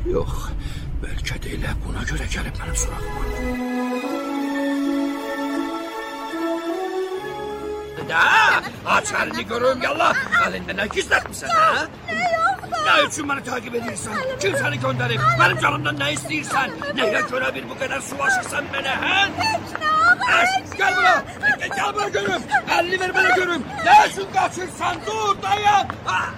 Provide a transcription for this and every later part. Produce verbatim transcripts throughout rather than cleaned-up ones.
Yox, bəlkə də elə buna görə gəlib mənim sorağıma. Da, aç əlini görüm, yallah. Əlində nə gizlətmirsən, hə? Nə yoxdur? Nə üçün məni takip edirsən? Kim səni göndərib? Mənim canımdan nə istəyirsən? Nəyə görə bir bu qədər sulaşırsan mənə, hə? Heç nə olmaz, heç nə. Gəl bura, gəl bura görüm. Əlini ver mənə görüm. Nə üçün qaçırsan? Dur, dayan.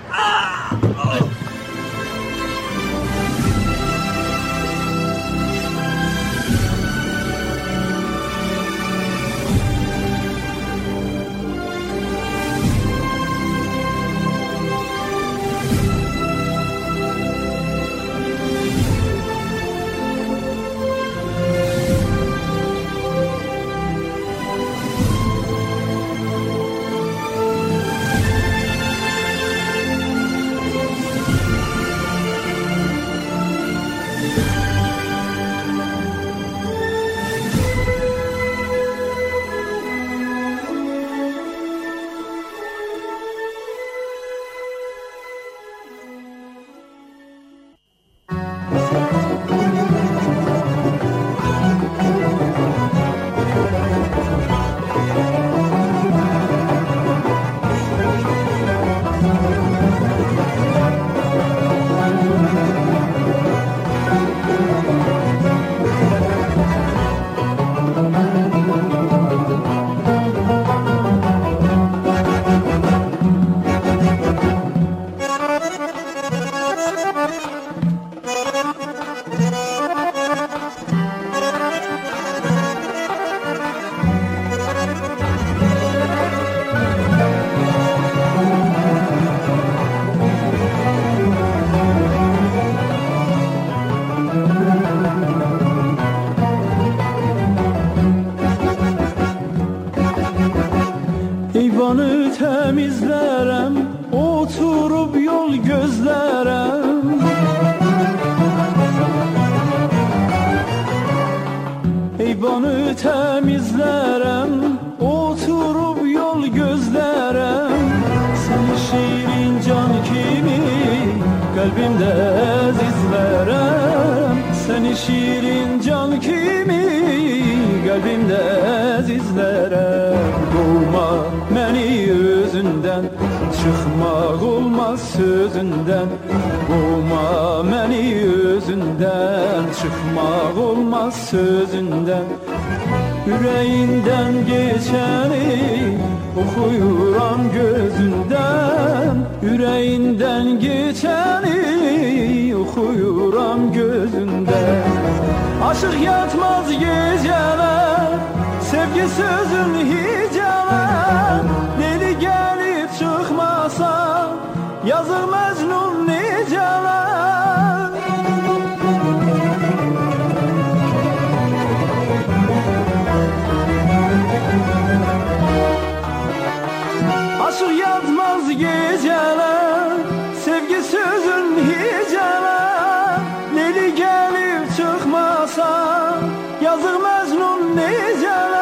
Eyvanı temizlerem, oturup yol gözlerem. Eyvanı temizlerem, oturup yol gözlerem. Seni şirin can kimi kalbimde azizlerem. Seni şirin can kimi kalbimde azizlerem. Doğma məni özündən, çıxmaq olmaz sözündən. Qovma məni özündən, çıxmaq olmaz sözündən. Ürəyindən geçəni oxuyuram gözündən. Ürəyindən geçəni oxuyuram gözündən. Aşıq yatmaz gecələr, sevgi sözün hicələr. Deli gəlib çıxmasa, yazıq Məcnun necələr. Aşıq yatmaz gecələr, sevgi sözün hicələr. Deli gəlib çıxmasa, yazıq Məcnun necələr.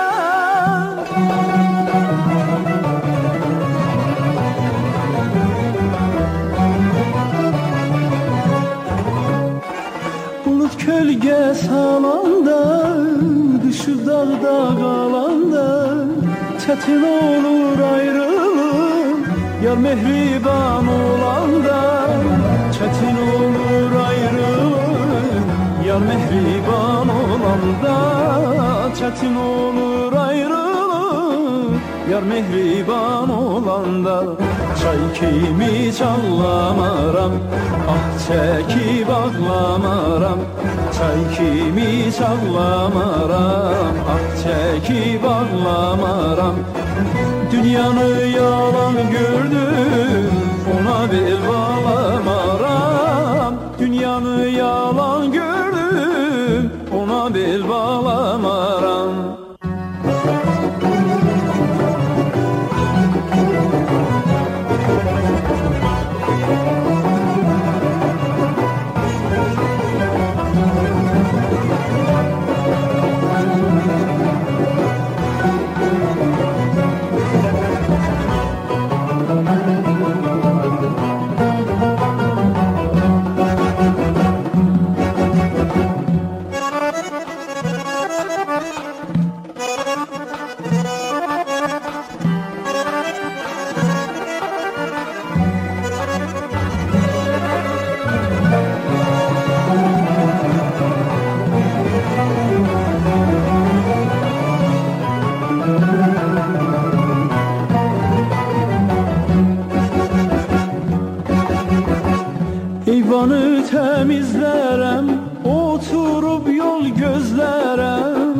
Bulut kölge salanda, düşüb dağda qalanda. Çətin olur ayrılıq, yar mehriban olanda. Çətin olur ayrılıq, yar mehriban olanda. Çətin olur ayrılıq, yar mehriban olanda. Çay kimi çağlamaram, ah çəkib ağlamaram. Çay kimi çağlamaram, ah çəkib ağlamaram. Dünyanı yalan gördüm, ona bel bağlamaram. Dünyanı yalan gördüm, ona bel bağlamaram. temizlerem, oturup yol gözlerem.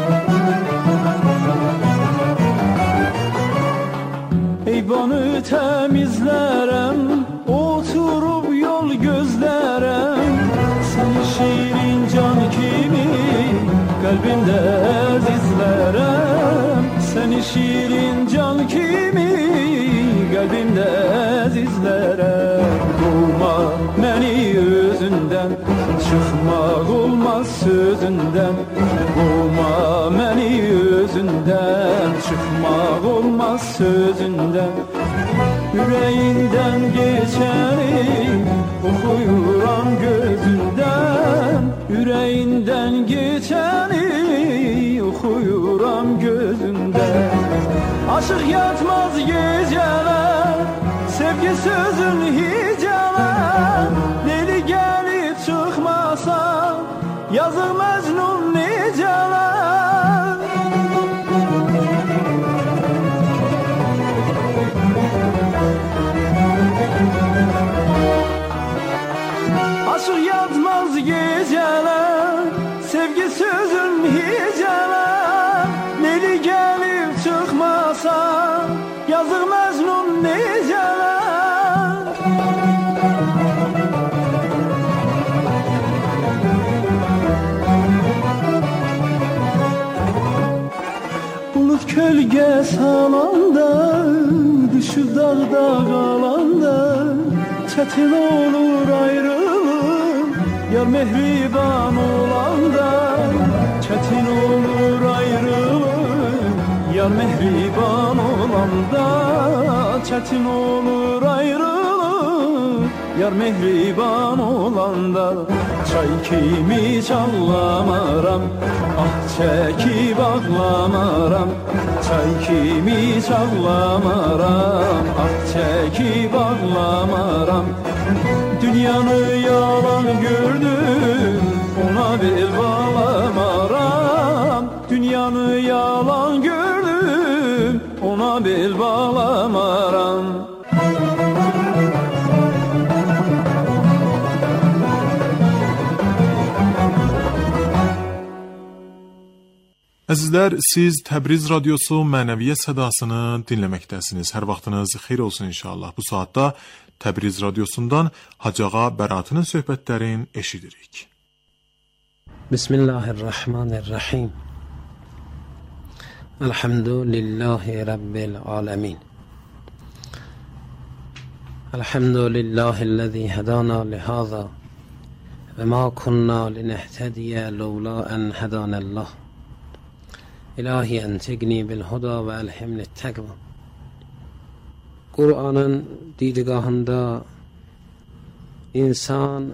Eyvanı temizlerem, oturup yol gözlerem. Seni şirin can kimi kalbimde azizlerem. Seni şirin can kimi kalbimde azizlerem. Kovma beni özünden, çıkmak olmaz sözünden. Kovma beni özünden, çıkmak olmaz sözünden. Yüreğinden geçeni okuyuram gözünden. Yüreğinden geçeni okuyuram gözünden. Aşık yatmaz geceler, sevgi sözün hiceler. Deli gelip çıkmasa yazık Mecnun niceler. Aşık yatmaz geceler, sevgi sözün hiceler. Deli gelip çıkmasa yazık Mecnun niceler. Bulut kölge salanda, düşüp dağda kalanda. Çetin olur ayrılığım, yar mehriban olanda. Çetin olur ayrılığım, yar mehriban olanda. Çetin olur ayrılığım, yar mehriban olanda. Çay kimi çallamaram, ah çekip ağlamaram. Çay kimi çallamaram, ah çekip ağlamaram. Dünyanı yalan gördüm, ona bel bağlamaram. Dünyanı yalan gördüm, ona bel bağlamaram. Əzizlər, siz Təbriz Radyosu Mənəviyyət Sədasını dinləməkdəsiniz. Hər vaxtınız xeyir olsun inşallah. Bu saatda Təbriz Radyosundan Hacıağa Bəratının söhbətlərini eşidirik. Bismillahirrahmanirrahim. Elhamdülillahi Rabbil alemin. Elhamdülillahi'llezî hedâna lihâzâ ve mâ kunnâ linehtediye levlâ en hedânallah. İlahi entegni bil huda ve elhimni tekva. Kur'an'ın didgahında insan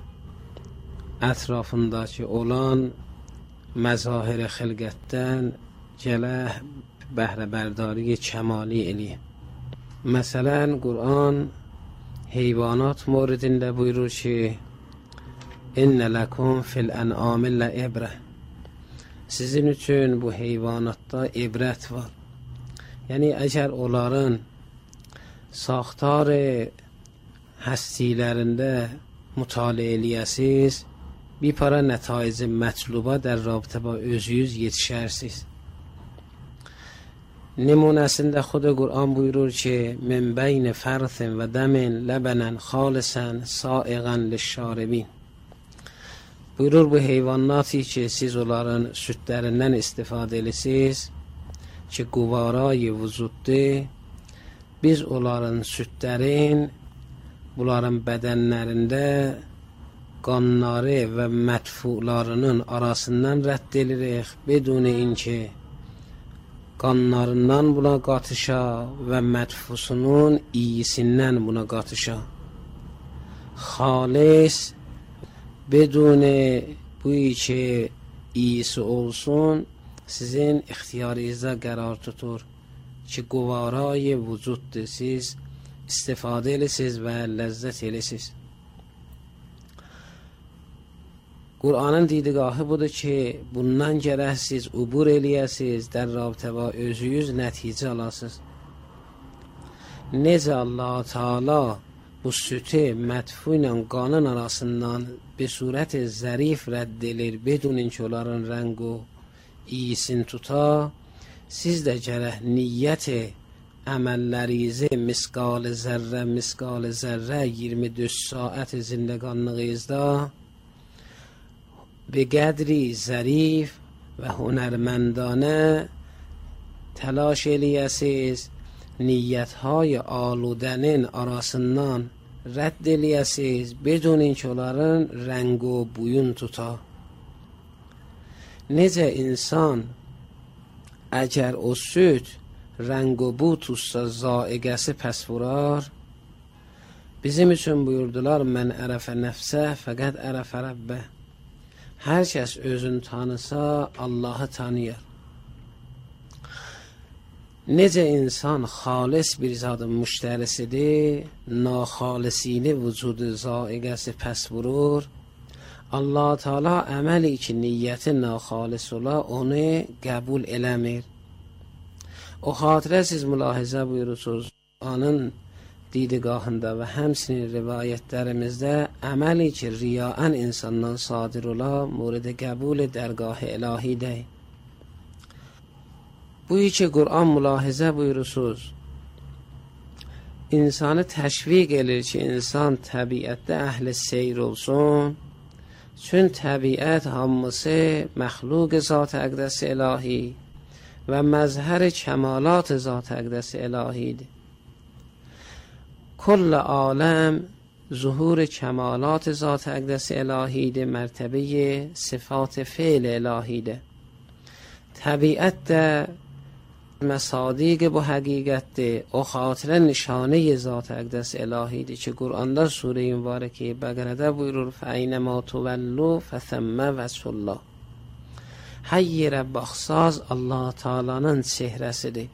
etrafındaki olan mezahir-i xilqətdən gələ bəhrəbərdari kəmali eləyir. Məsələn, Kur'an heyvanat moridində buyurur ki, İnnə ləkum fil ən'amillə ibrə. Sizin üçün bu heyvanatda ibrət var. Yəni, əgər onların saxtar həstilərində mütaliə eləyəsiz, bir para nətaiz mətluba در رابطه با özünüz yetişərsiz. Nümunəsində Xuda Qur'an buyurur ki, Min beyn fərsin və dəmin ləbənən xalisən saiğən lişşaribin. Buyurur bu heyvanatı ki, siz onların südlərindən istifadə edirsiniz ki, quvarayı vücuddur. Biz onların südlərin, bunların bədənlərində qanları və mətfularının arasından rədd edirik, beduni inki qanlarından buna qatışa və mətfusunun iyisindən buna qatışa. Xalis, بدون بویی که iyisi olsun sizin ixtiyarınızda qərar tutur ki, quvarayı vücuddur, siz istifadə edirsiniz və ləzzət edirsiniz. Qur'anın didgahı budur ki, bundan gərək siz ubur eləyəsiniz, در رابطه با özünüz nəticə alasınız. Necə Allah Teala bu sütü mədfuyla qanın arasından bir surət zərif rədd edilir, bedun inki onların rəng o iyisin tuta, siz də gərək niyyət əməllərizi misqal zərrə, misqal zərrə iyirmi dörd saat zindəqanlığınızda به قدری ظریف و هنرمندانه تلاش eləyəsiz, niyyətهای aludənin arasından rədd eləyəsiz, بدون اینکه onların rəng و buyun tuta. Necə insan əgər o süd rəng و bu tutsa zaiqəsi pəs vurar, bizim üçün buyurdular mən ərəfə nəfsə fəqət ərəfə rəbbə. Hər kəs özünü tanısa Allahı tanıyır. Necə insan xalis bir zadın müştərisidir, naxalisini vücudu zaiqəsi pəs vurur, Allah Teala əməli ki niyyəti naxalis ola onu qəbul eləmir. O xatirə siz mülahizə buyurursunuz, anın دیدگاهنده و همچنین روایتlərimizdə əməli ki riyaən insandan sadir ola mورد qəbul dərgah ilahidir. Bu iki Qur'an mülahizə buyurursunuz, insanı təşviq edir ki insan təbiətdə əhl-i seyr olsun, çün təbiət hamısı məxluq zat-ı əqdəs ilahi və məzhər kəmalat zat-ı əqdəs ilahidir. کل عالم ظهور کمالات ذات اقدس الهی ده، مرتبه صفات فعل الهی ده، طبیعت ده مصادیق با حقیقت ده، و خاطر نشانه ذات اقدس الهی ده که قرآن در سوره مبارکه بقره ده بuyurur فَاَيْنَمَا تُوَلُّوا فَثَمَّ وَجْهُ اللّٰهِ. Hər yerə baxsaz Allah Teala'nın çehrəsidir.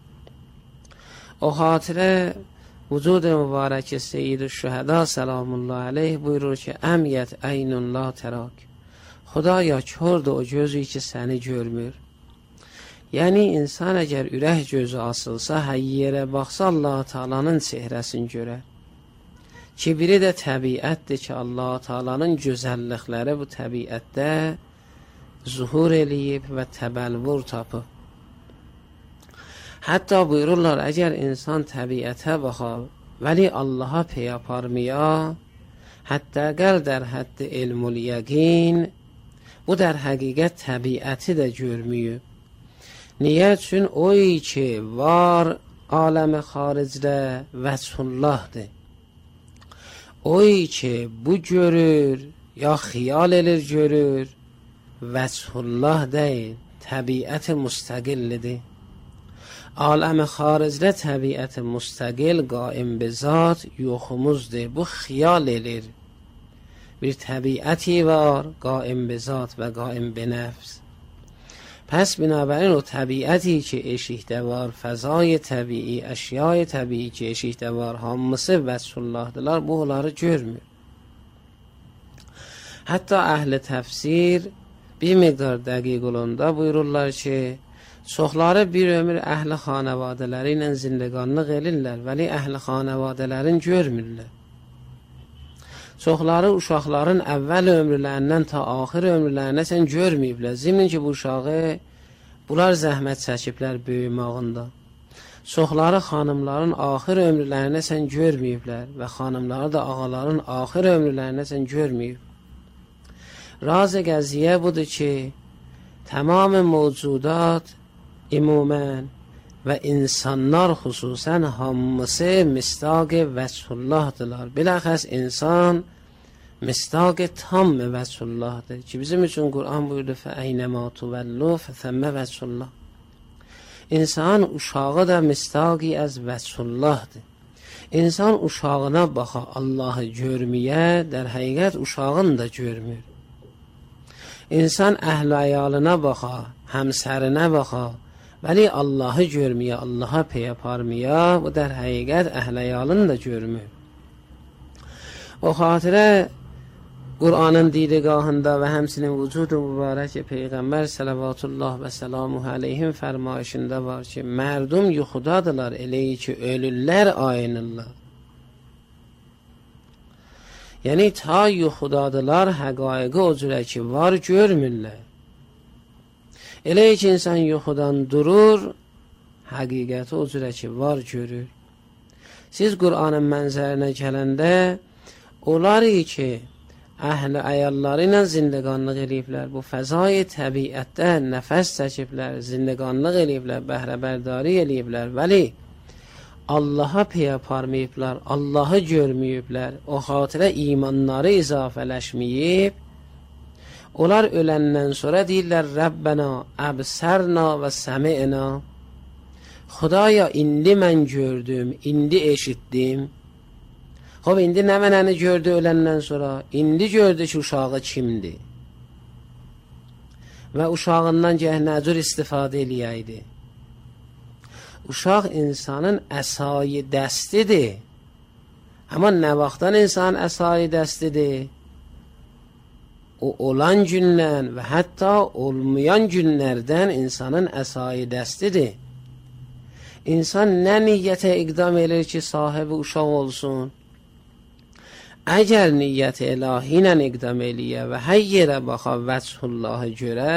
O xatirə vücud mübarək Seyyid-i Şühəda Selamullah Aleyh buyurur ki əmiyyət əynun la tərak. Xudaya kördür o gözü ki səni görmür. Yəni insan əgər ürək gözü asılsa, hər yerə baxsa Allah Teala'nın çehrəsini görər. Ki biri də təbiətdir ki Allah Teala'nın gözəllikləri bu təbiətdə zuhur eləyib və təbəlvur tapıb. Hətta buyururlar əgər insan təbiətə baxar vəli Allaha pey aparmaya, hətta qəl dər həddi ilmul yəqin, bu dər həqiqət təbiəti də görmüyüb. Niyə? Çün oy ki var aləmi xaricdə vəchullahdır. Oy ki bu görür ya xiyal elir görür, vəchullah deyil, təbiət müstəqillidir. Aləm-i xaricdə təbiət müstəqil, qaim be zat yoxumuzdur. Bu xiyal elir. Bir təbiəti var, qaim be zat və qaim be nəfs. Pəs binabərin o təbiəti ki eşikdə var, fəzai təbii, əşyai təbii ki eşikdə var, hamısı vəchullahdılar, bu onları görmür. Hətta əhl-i təfsir bir miqdar dəqiq olanda buyururlar ki, çoxları bir ömür əhli xanavadələri ilə zindəqanlıq elirlər, vəli əhli xanavadələrin görmürlər. Çoxları uşaqların əvvəl ömrlərindən ta axir ömrlərinə sən görməyiblər. Zimin ki, bu uşağı bunlar zəhmət çəkiblər böyümağında. Çoxları xanımların axir ömrlərinə sən görməyiblər və xanımları da ağaların axir ömrlərinə sən görməyib. Razı qəziyə budur ki, tamam mövcudat ümumən və insanlar xüsusən hamısı mistaq vəchullahdılar. Biləxəs insan mistaq tam vəchullahdır ki, bizim üçün Qur'an buyurdu fəəynəmə tuvellu fəthəmmə vəchullah. İnsan uşağı da mistaqi əz vəchullahdır. İnsan uşağına baxa Allahı görməyə, dər həqiqət uşağını da görmür. İnsan əhl-i əyalına baxa, həmsərinə baxa, vəli Allahı görməyə, Allaha pey aparmaya, bu dər həqiqət əhl-i əyalını da görmür. O xatirə Qur'anın didgahında və həmsinin vücudu mübarək Peyğəmbər sələvatullah və səlamuhu aleyhim fərmayışında var ki, mərdum yuxudadılar, eləyi ki, ölürlər ayınırlar. Yəni ta yuxudadılar həqaiqi o cürə ki var görmürlər. Elə ki insan yuxudan durur, həqiqəti o cürə ki var görür. Siz Qur'anın mənzərinə gələndə onlar ki əhl-i əyalları ilə zindəqanlıq eləyiblər, bu fəzai təbiətdə nəfəs çəkiblər, zindəqanlıq eləyiblər, bəhrəbərdari eləyiblər, vəli Allaha pey aparmayıblar, Allahı görməyiblər, o xatirə imanları izafələşməyib. Onlar öləndən sonra deyirlər Rəbbənə, əbsərna və səmi'na. Xudaya indi mən gördüm, indi eşitdim. Xob indi nə mənəni gördü öləndən sonra? İndi gördü ki uşağı kimdir? Və uşağından gəh nə cür istifadə eləyəydi? Uşaq insanın əsayı dəstidir. Amma nə vaxtdan insan əsayı dəstidir? O olan gündən və hətta olmayan günlərdən insanın əsayı dəstidir. İnsan nə niyyətə iqdam edir ki sahibi uşaq olsun? Əgər niyyət ilahi ilə iqdam eləyə və hər yerə baxa vəchullahı görə,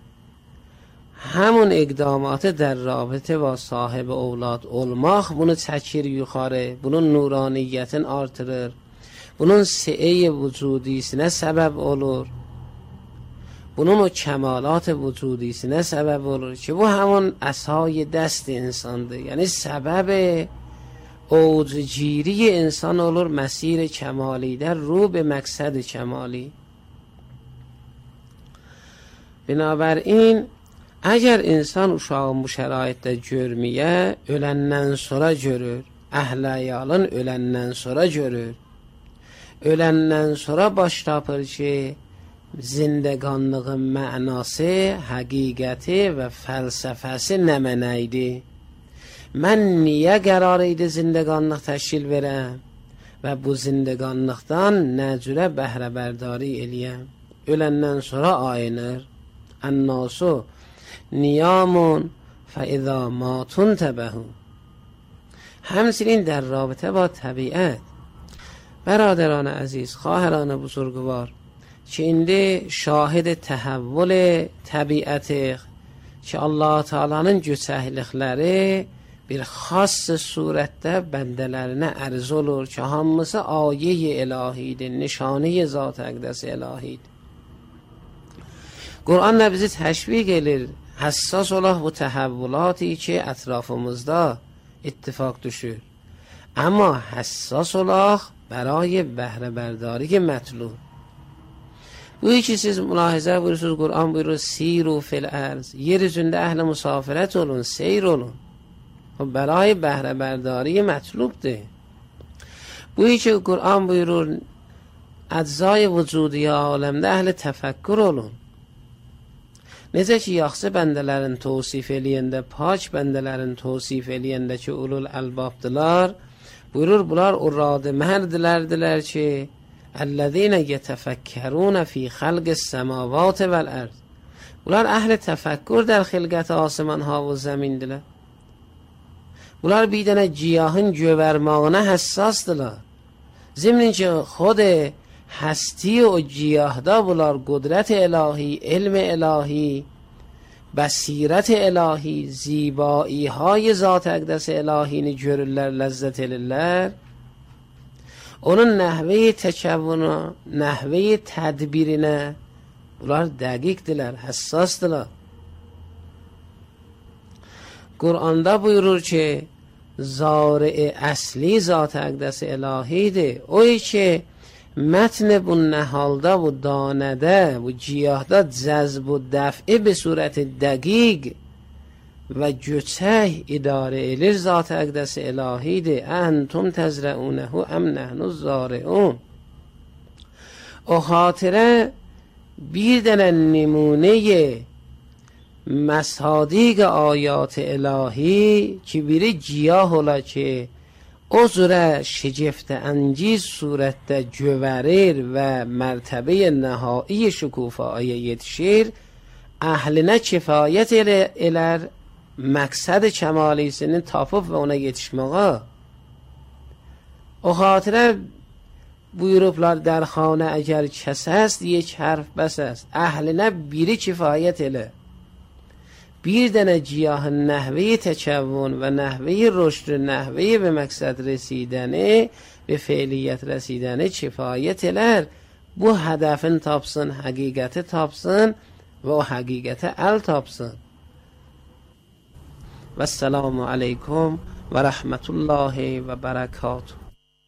həmun iqdamatı در رابطه با صاحب اولاد olmaq bunu çəkir yuxarı, bunun nuraniyyətin artırır, bunun si'e vücudisinə səbəb olur, bunun o kəmalat vücudisinə səbəb olur ki bu həmun əsay dəst insandır. Yəni səbəb اوجگیری انسان olur مسیر کمالی در رو به مقصد کمالی. بنابراین اگر انسان uşağın bu şəraitdə görməyə, öləndən sonra görür, əhl-əyalın öləndən sonra görür, öləndən sonra baş tapır ki zindəqanlığın mənası, həqiqəti və fəlsəfəsi nə mənəydi? Mən niyə qərar idi zindəqanlıq təşkil verəm və bu zindəqanlıqdan nə cürə bəhrəbərdari eləyəm? Öləndən sonra ayınır. Ənnasu niyamun fəizə matun təbəhu. Həmçinin در رابطه با طبیعت برادران عزیز، خواهران بزرگوار که indi şahid təhəvvül təbiəti ki Allah Taala'nın göçəklikləri bir xas surətdə bəndələrinə ərz olur ki hamısı ayə-i ilahidir, nişanə-i zat əqdəs ilahidir. Quran da bizi təşviq edir, həssas olaq bu təhəvvülatı ki ətrafımızda ittifaq düşür. Amma həssas olaq برای bəhrəbərdari mətlub. Bu ki siz mülahizə buyursunuz, Quran buyurur siru fil ərz, yer üzündə əhl-i musafirət olun, seyr olun. O برای bəhrəbərdari mətlubdir. Bu ki Quran buyurur əczai vücudi aləmdə əhl-i təfəkkür olun. Necə ki yaxşı bəndələrin tavsif eləyəndə, pak bəndələrin tavsif eləyəndə ki ulul əlbabdılar, buyurur bunlar o radı mərdilərdilər ki الذين يتفكرون في خلق السماوات والارض. bunlar əhl-i təfəkkür در xilqət asman ha və zəmindilər. bunlar bir dənə giyahın gövərmağına həssasdırlar. Zimnin ki xod هستی و giyahda bunlar qudrət ilahi, elm ilahi, bəsirət ilahi, zibai های zat əqdəs ilahini görürlər, ləzzət edirlər. Onun nəhvə təkəvvünə, nəhvə tədbirinə bunlar dəqiqdirlər, həssasdırlar. Quranda buyurur ki zari əsli zat əqdəs ilahidir. O ki متن bu نهالda, bu danədə, bu giyahda cəzb و dəf'i به صورت dəqiq və göçək idarə edir zat əqdəs ilahidir. Əntum təzrəunəhu əm nəhnu zariun. O xatirə bir dənə nümunə məsadiq ayat ilahi ki biri giyah ola ki o zürə şəcəftə əngiz surətdə gövərir və mərtəbə nəhai şükufaya yetişir, əhlinə kifayət elər məqsəd kəmalisini tapıb və ona yetişməyə. O xatirə buyurublar در خانه اگر کس است یک حرف بس است. اهل بیری کفایت اله. bir dənə giyahın nəhveyi təkəvvün və nəhveyi rüşd, nəhveyi və məqsəd rəsidəni və feiliyyət rəsidəni kifayət elər. Bu hədəfin tapsın, həqiqəti tapsın və o həqiqətə əl tapsın. Və səlamu aleykum və rəhmətullahi və bərəkatuhu.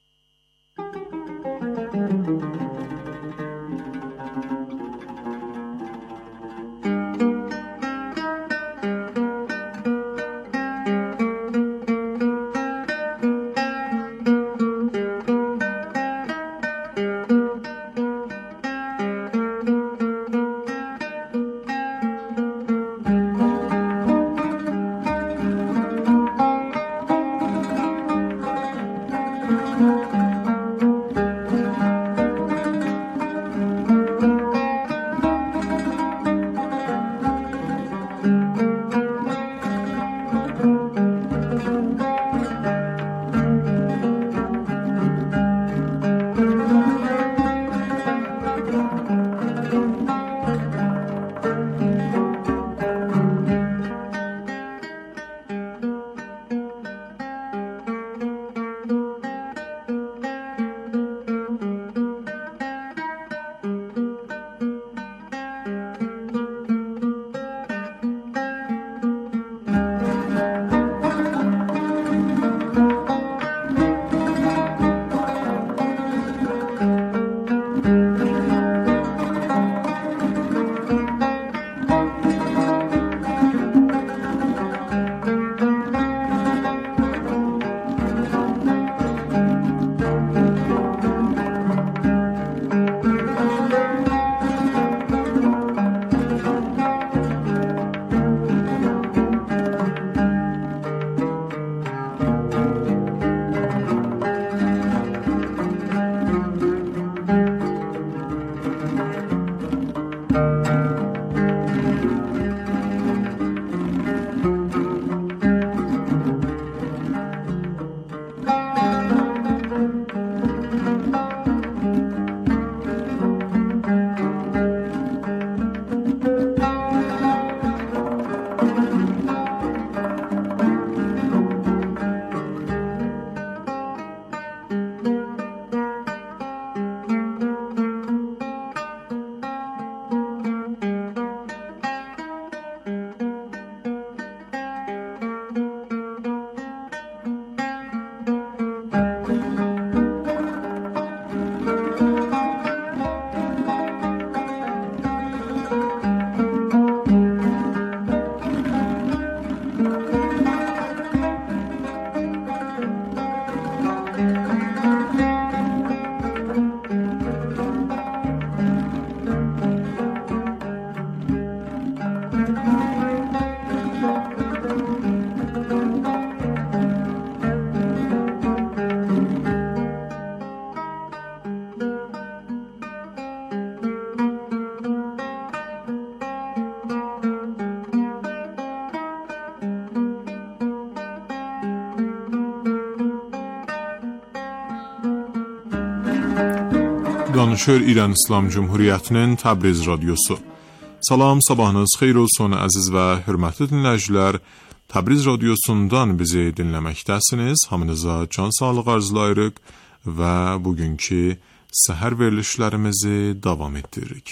Danışır İran İslam Cumhuriyyətinin Təbriz Radyosu. Salam, sabahınız xeyir olsun əziz və hörmətli dinləyicilər. Təbriz Radyosundan bizi dinləməkdəsiniz. Hamınıza can sağlığı arzulayırıq və bugünkü səhər verilişlərimizi davam etdiririk.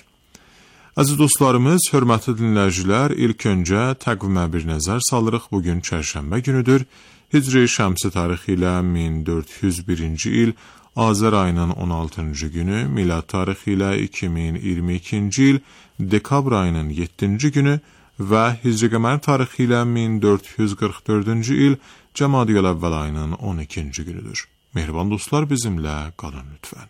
Əziz dostlarımız, hörmətli dinləyicilər, ilk öncə təqvimə bir nəzər salırıq. Bugün çərşənbə günüdür. Hicri şəmsi tarixi ilə min dörd yüz birinci il Azər ayının on altıncı günü, milad tarixi ilə iki min iyirmi ikinci il dekabr ayının yeddinci günü və Hicri qəmər tarixi ilə min dörd yüz qırx dördüncü il Cəmadiyəl əvvəl ayının on ikinci günüdür. Mehriban dostlar, bizimlə qalın lütfən.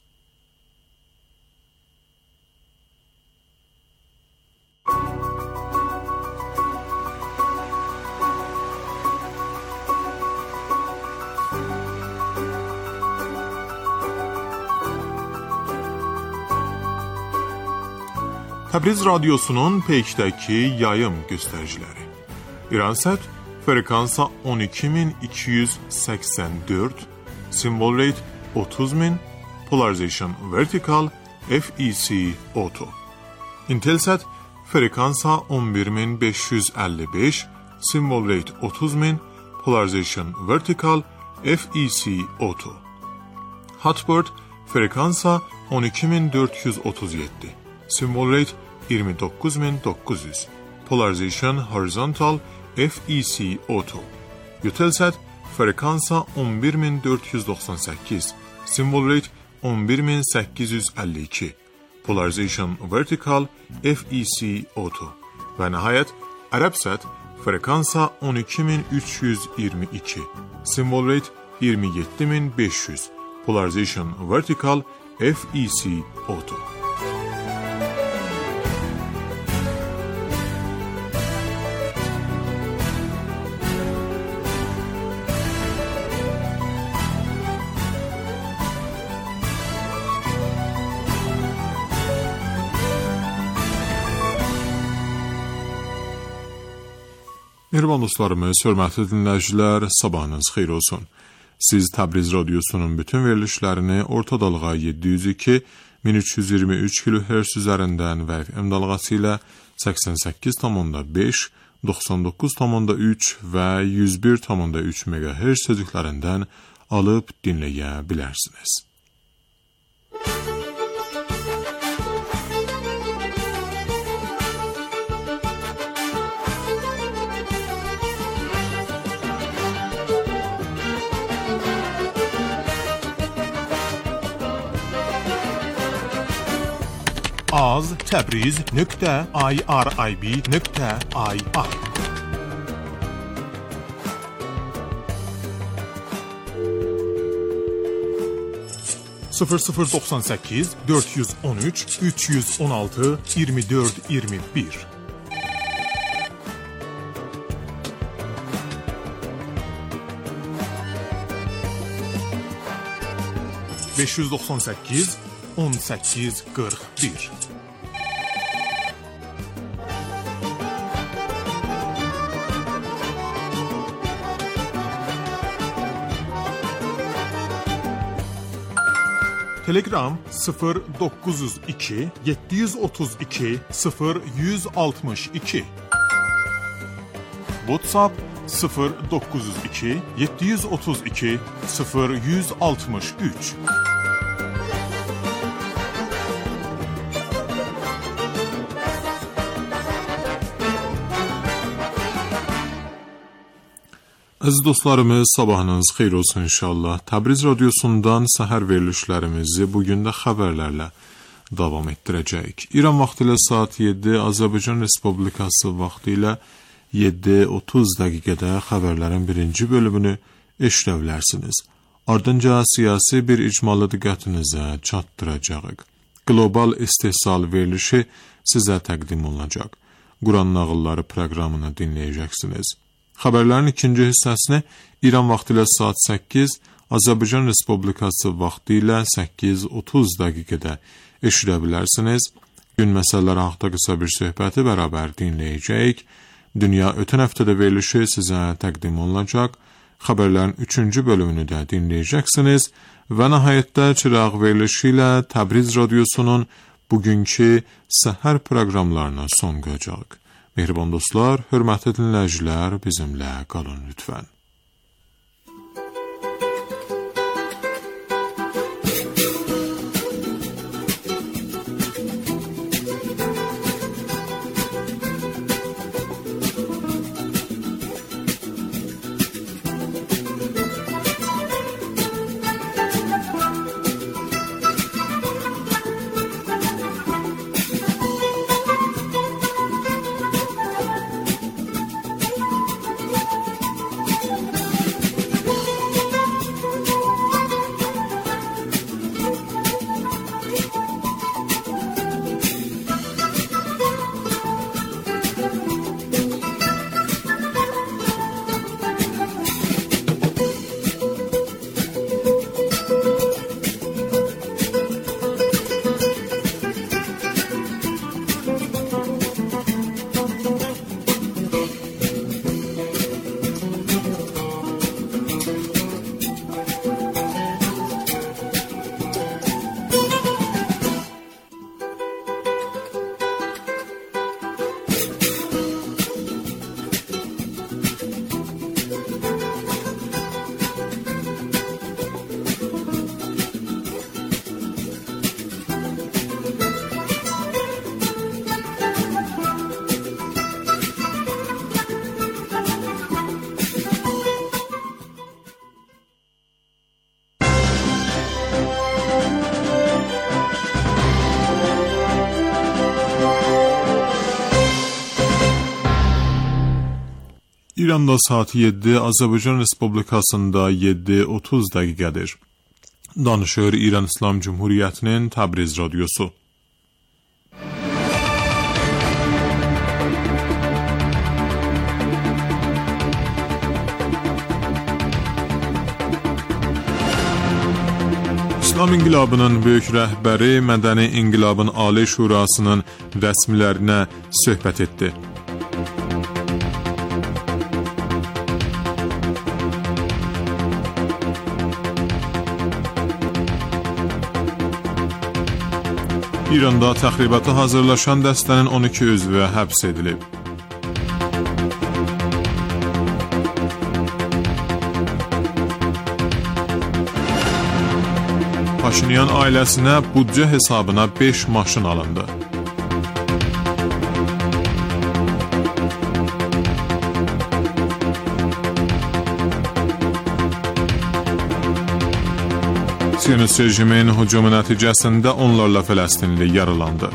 Təbriz Radyosunun peykdəki yayım göstəriciləri. İransət frekansa on iki min iki yüz səksən dörd, simvol reyt otuz min, Polarization Vertical F E C Auto. Intelsat frekansa on bir min beş yüz əlli beş, symbol rate otuz min, Polarization Vertical F E C Auto. Hotbird frekansa on iki min dörd yüz otuz yeddi, symbol rate iyirmi dokuz min dokuz yüz, Polarization Horizontal F E C Auto. Eutelsat frekansa on bir min dörd yüz doxsan səkkiz, symbol rate on bir min səkkiz yüz əlli iki, Polarization Vertical F E C Auto. Və nəhayət Arabsat frekansa on iki min üç yüz iyirmi iki, symbol rate iyirmi yeddi min beş yüz, Polarization Vertical F E C Auto. Mehriban dostlarımız, hörmətli dinləyicilər, sabahınız xeyir olsun. Siz Təbriz Radyosu'nun bütün verilişlərini orta dalğa yeddi yüz iki min üç yüz iyirmi üç kilohertz üzərindən və F M dalğası ilə səksən səkkiz tam beş, doxsan doqquz tam üç və yüz bir tam üç megahertz sözüklərindən alıb dinləyə bilərsiniz. az təbriz nöqtə i r i b nöqtə i r sıfır sıfır doxsan səkkiz dörd yüz on üç üç yüz on altı iyirmi dörd iyirmi bir beş yüz doxsan səkkiz on səkkiz qırx bir Telegram sıfır doqquz yüz iki yeddi yüz otuz iki sıfır yüz altmış iki WhatsApp sıfır doqquz yüz iki yeddi yüz otuz iki sıfır yüz altmış üç Əziz dostlarımız, sabahınız xeyir olsun inşallah. Təbriz Radyosu'ndan səhər verilişlərimizi bugün də xəbərlərlə davam etdirəcəyik. İran vaxtı ilə saat yeddi, Azərbaycan Respublikası vaxtı ilə yeddi otuz dəqiqədə xəbərlərin birinci bölümünü eşidə bilərsiniz. Ardınca siyasi bir icmalı diqqətinizə çatdıracağıq. Qlobal istehsal verilişi sizə təqdim olunacaq. Quran nağılları proqramını dinləyəcəksiniz. Xəbərlərin ikinci hissəsini İran vaxtı ilə saat səkkiz, Azərbaycan Respublikası vaxtı ilə səkkiz otuz dəqiqədə eşidə bilərsiniz. Gün məsələləri haqqında qısa bir söhbəti bərabər dinləyəcəyik. Dünya ötən həftədə verilişi sizə təqdim olunacaq. Xəbərlərin üçüncü bölümünü də dinləyəcəksiniz. Və nəhayətdə çıraq verilişi ilə Təbriz Radyosu'nun bugünkü səhər proqramlarına son qoyacaq. Mehriban dostlar, hörmətli dinləyicilər, bizimlə qalın lütfən. İranda saat yeddi, Azərbaycan Respublikasında yeddi otuz dəqiqədir. Danışır İran İslam Cumhuriyyətinin Təbriz Radyosu. İslam İnqilabının böyük rəhbəri Mədəni İnqilabın Ali Şurasının rəsmilərinə söhbət etdi. İranda təxribata hazırlaşan dəstənin on iki üzvü həbs edilib. Paşinyan ailəsinə büdcə hesabına beş maşın alındı. Siyonist rejimin hücumu nəticəsində onlarla Fələstinli yaralandı.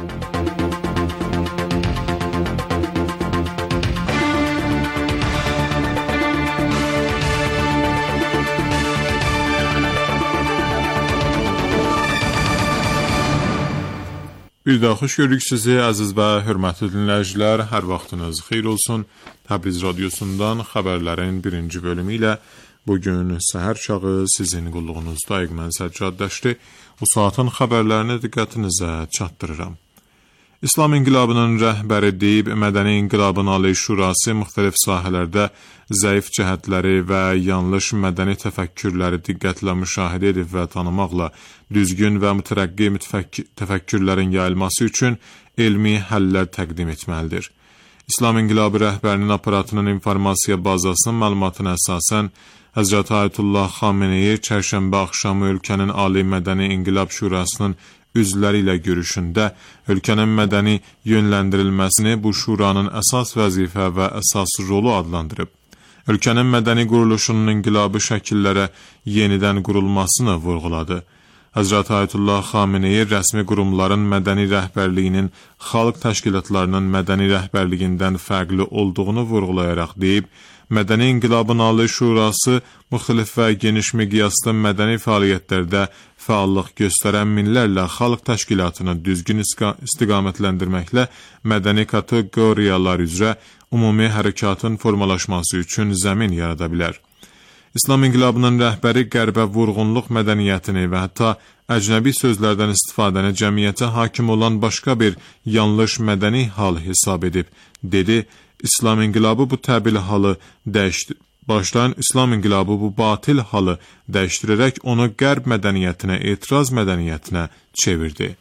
Bir daha xoş görürük sizi əziz və hörmətli dinləyicilər. Hər vaxtınız xeyir olsun. Təbriz Radyosundan xəbərlərin birinci bölümü ilə bugün səhər çağı sizin qulluğunuzda Əqmən Səccadləşdi. Bu saatın xəbərlərini diqqətinizə çatdırıram. İslam İnqilabının rəhbəri deyib, Mədəni İnqilabın Ali Şurası müxtəlif sahələrdə zəif cəhətləri və yanlış mədəni təfəkkürləri diqqətlə müşahidə edib və tanımaqla düzgün və mütərəqqi təfəkkürlərin yayılması üçün elmi həllər təqdim etməlidir. İslam İnqilabı rəhbərinin aparatının informasiya bazasının məlumatına əsasən, Həzrət Ayətullah Xameneyi çərşənbə axşamı ölkənin Ali Mədəni İnqilab Şurasının üzvləri ilə görüşündə ölkənin mədəni yönləndirilməsini bu şuranın əsas vəzifə və əsas rolu adlandırıb. Ölkənin mədəni quruluşunun inqilabi şəkillərə yenidən qurulmasını vurğuladı. Həzrət Ayətullah Xameneyi rəsmi qurumların mədəni rəhbərliyinin xalq təşkilatlarının mədəni rəhbərliyindən fərqli olduğunu vurğulayaraq deyib, Mədəni İnqilabın Ali Şurası müxtəlif və geniş miqyaslı mədəni fəaliyyətlərdə fəallıq göstərən minlərlə xalq təşkilatını düzgün istiqamətləndirməklə mədəni kateqoriyalar üzrə ümumi hərəkatın formalaşması üçün zəmin yarada bilər. İslam İnqilabının rəhbəri qərbə vurğunluq mədəniyyətini və hətta əcnəbi sözlərdən istifadəni cəmiyyətə hakim olan başqa bir yanlış mədəni hal hesab edib, dedi. İslam İnqilabı bu təbil halı dəyişdi. Başdan İslam İnqilabı bu batil halı dəyişdirərək onu qərb mədəniyyətinə, etiraz mədəniyyətinə çevirdi.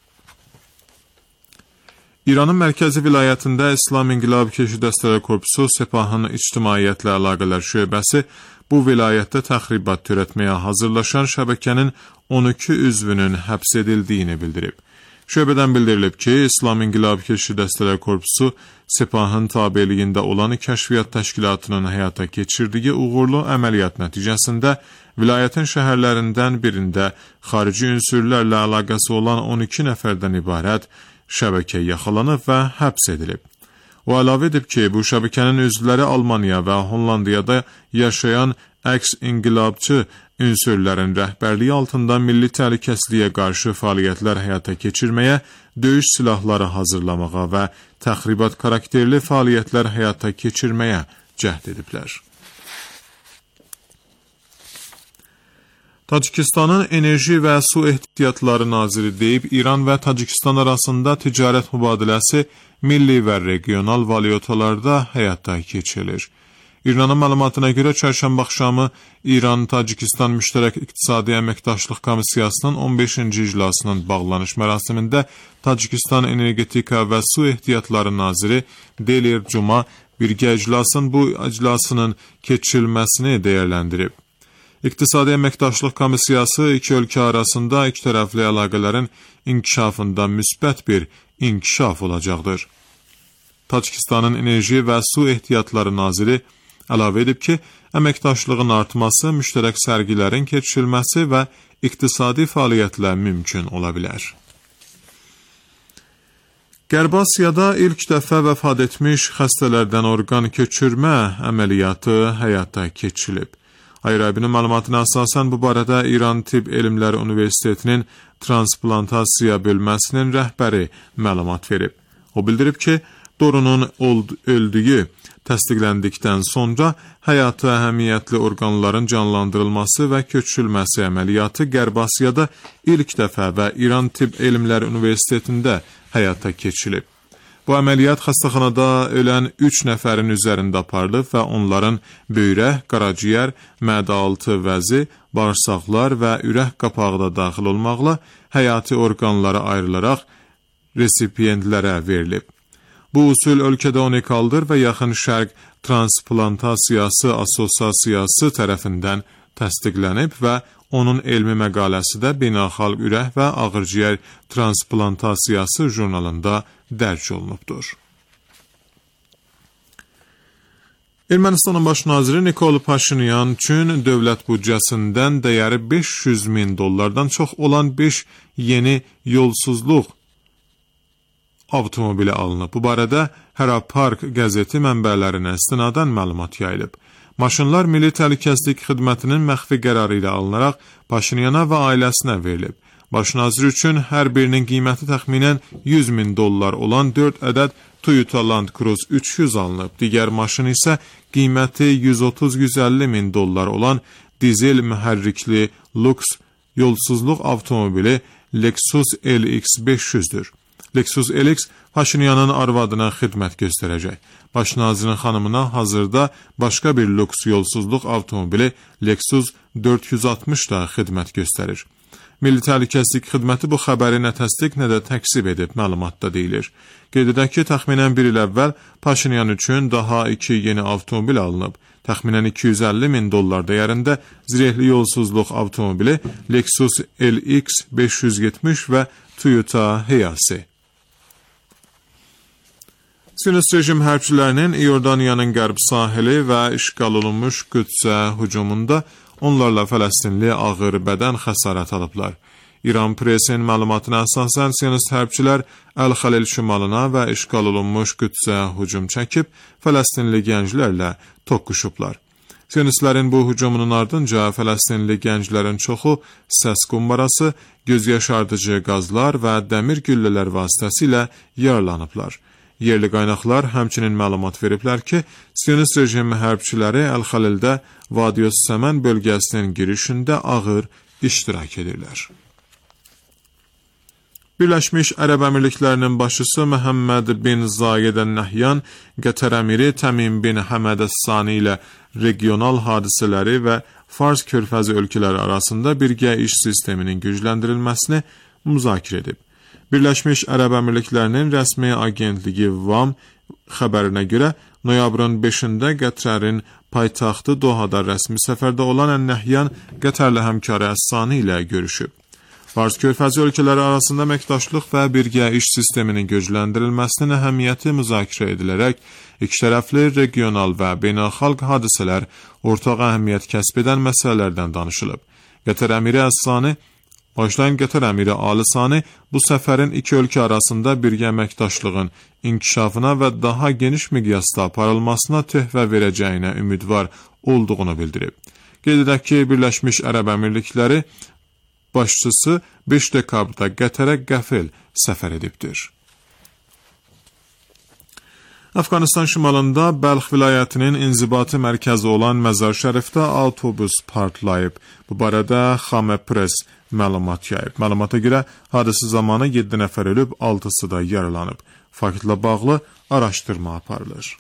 İranın mərkəzi vilayətində İslam İnqilabı Keşik Dəstələri Korpusu Sepahın İctimaiyyətlə Əlaqələr şöbəsi bu vilayətdə təxribat törətməyə hazırlaşan şəbəkənin on iki üzvünün həbs edildiyini bildirib. Şöbədən bildirilib ki, İslam İnqilabı Keşik Dəstələri Korpusu Sepahın tabeliyində olan kəşfiyyat təşkilatının həyata keçirdiyi uğurlu əməliyyat nəticəsində vilayətin şəhərlərindən birində xarici ünsürlərlə əlaqəsi olan on iki nəfərdən ibarət şəbəkə yaxalanıb və həbs edilib. O əlavə edib ki, bu şəbəkənin üzvləri Almaniya və Hollandiyada yaşayan əks inqilabçı ünsürlərin rəhbərliyi altında milli təhlükəsizliyə qarşı fəaliyyətlər həyata keçirməyə, döyüş silahları hazırlamağa və təxribat karakterli fəaliyyətlər həyata keçirməyə cəhd ediblər. Tacikistanın Enerji və Su Ehtiyatları Naziri deyib, İran və Tacikistan arasında ticarət mübadiləsi milli və regional valyutalarda həyata keçirilir. İranın məlumatına görə çərşənbə axşamı İran-Tacikistan Müştərək İqtisadi Əməkdaşlıq Komissiyasının on beşinci iclasının bağlanış mərasimində Tacikistan Energetika və Su Ehtiyatları Naziri Delir Cuma birgə iclasın bu iclasının keçirilməsini dəyərləndirib. İqtisadi Əməkdaşlıq Komissiyası iki ölkə arasında iki tərəfli əlaqələrin inkişafında müsbət bir inkişaf olacaqdır. Tacikistanın Enerji və Su Ehtiyatları Naziri əlavə edib ki, əməkdaşlığın artması, müştərək sərgilərin keçirilməsi və iqtisadi fəaliyyətlə mümkün ola bilər. Qərbi Asiyada ilk dəfə vəfat etmiş xəstələrdən orqan köçürmə əməliyyatı həyata keçirilib. Ayrabinin məlumatına əsasən bu barədə İran Tibb Elmləri Universitetinin transplantasiya bölməsinin rəhbəri məlumat verib. O bildirib ki, Dorunun öldüyü təsdiqləndikdən sonra həyatı əhəmiyyətli orqanların canlandırılması və köçürülməsi əməliyyatı Qərbi Asiyada ilk dəfə və İran Tibb Elmləri Universitetində həyata keçirilib. Bu əməliyyat xəstəxanada ölən üç nəfərin üzərində aparılıb və onların böyrək, qaraciyər, mədə-altı vəzi, bağırsaqlar və ürək qapağı da daxil olmaqla həyati orqanlara ayrılaraq resipiyentlərə verilib. Bu usul ölkədə unikaldır və Yaxın Şərq Transplantasiya Assosiasiyası tərəfindən təsdiqlənib və onun elmi məqaləsi də Beynəlxalq Ürək və Ağırciyər Transplantasiyası jurnalında dərc olunubdur. Ermənistanın baş naziri Nikol Paşinyan üçün dövlət büdcəsindən dəyəri beş yüz min dollardan çox olan beş yeni yolsuzluq avtomobili alınıb. Bu barədə Harapark qəzeti mənbələrinə istinadən məlumat yayılıb. Maşınlar Milli Təhlükəsizlik Xidmətinin məxfi qərarı ilə alınaraq Paşinyana və ailəsinə verilib. Baş nazir üçün hər birinin qiyməti təxminən yüz min dollar olan dörd ədəd Toyota Land Cruise üç yüz alınıb. Digər maşın isə qiyməti yüz otuz yüz əlli min dollar olan dizel mühərrikli luks yolsuzluq avtomobili Lexus L X beş yüzdür. Lexus L X Paşinyanın arvadına xidmət göstərəcək. Baş nazirin xanımına hazırda başqa bir luks yolsuzluq avtomobili Lexus dörd yüz altmış da xidmət göstərir. Milli Təhlükəsizlik Xidməti bu xəbəri nə təsdiq, nə də təksib edib, məlumatda deyilir. Qeyd edək ki, təxminən bir il əvvəl Paşinyan üçün daha iki yeni avtomobil alınıb. Təxminən iki yüz əlli min dollar dəyərində zirehli yolsuzluq avtomobili Lexus L X beş yüz yetmiş və Toyota Hiace. Siyonist rejim hərbçilərinin İordaniyanın qərb sahili və işğal olunmuş Qüdsə hücumunda onlarla Fələstinli ağır bədən xəsarət alıblar. İran presinin məlumatına əsasən Siyonist hərbçilər Əl-Xəlil şimalına və işğal olunmuş Qüdsə hücum çəkib Fələstinli gənclərlə toqquşublar. Siyonistlərin bu hücumunun ardınca Fələstinli gənclərin çoxu səs qumbarası, göz yaşardıcı qazlar və dəmir güllələr vasitəsilə yaralanıblar. Yerli qaynaqlar həmçinin məlumat veriblər ki, Siyonist rejim hərbçiləri Əl-Xəlildə Vadiyos Səmən bölgəsinin girişində ağır iştirak edirlər. Birləşmiş Ərəb Əmirliklərinin başçısı Məhəmməd bin Zayed Ən-Nəhyan Qətər əmiri Təmim bin Həməd Əs-Sani ilə regional hadisələri və Fars körfəzi ölkələri arasında birgə iş sisteminin gücləndirilməsini müzakirə edib. Birləşmiş Ərəb Əmirliklərinin rəsmi agentliyi V A M xəbərinə görə noyabrın beşində Qətərin paytaxtı Dohada rəsmi səfərdə olan Ən-Nəhyan Qətərli həmkarı Əs-Sani ilə görüşüb. Fars körfəzi ölkələri arasında əməkdaşlıq və birgə iş sisteminin gücləndirilməsinin əhəmiyyəti müzakirə edilərək ikitərəfli, regional və beynəlxalq hadisələr ortaq əhəmiyyət kəsb edən məsələlərdən danışılıb. Qətər əmiri Əs-Sani Başlayın Qətər əmiri Ali Sani bu səfərin iki ölkə arasında birgə əməkdaşlığın inkişafına və daha geniş miqyasda aparılmasına töhfə verəcəyinə ümidvar olduğunu bildirib. Qeyd edək ki, Birləşmiş Ərəb Əmirlikləri başçısı beş dekabrda Qətərə qəfil səfər edibdir. Afqanistan şimalında Bəlx vilayətinin inzibati mərkəzi olan Məzar Şərifdə avtobus partlayıb. Bu barədə Xamə Press məlumat yayıb. Məlumata görə hadisə zamanı yeddi nəfər ölüb, altısı da yaralanıb. Faktla bağlı araşdırma aparılır.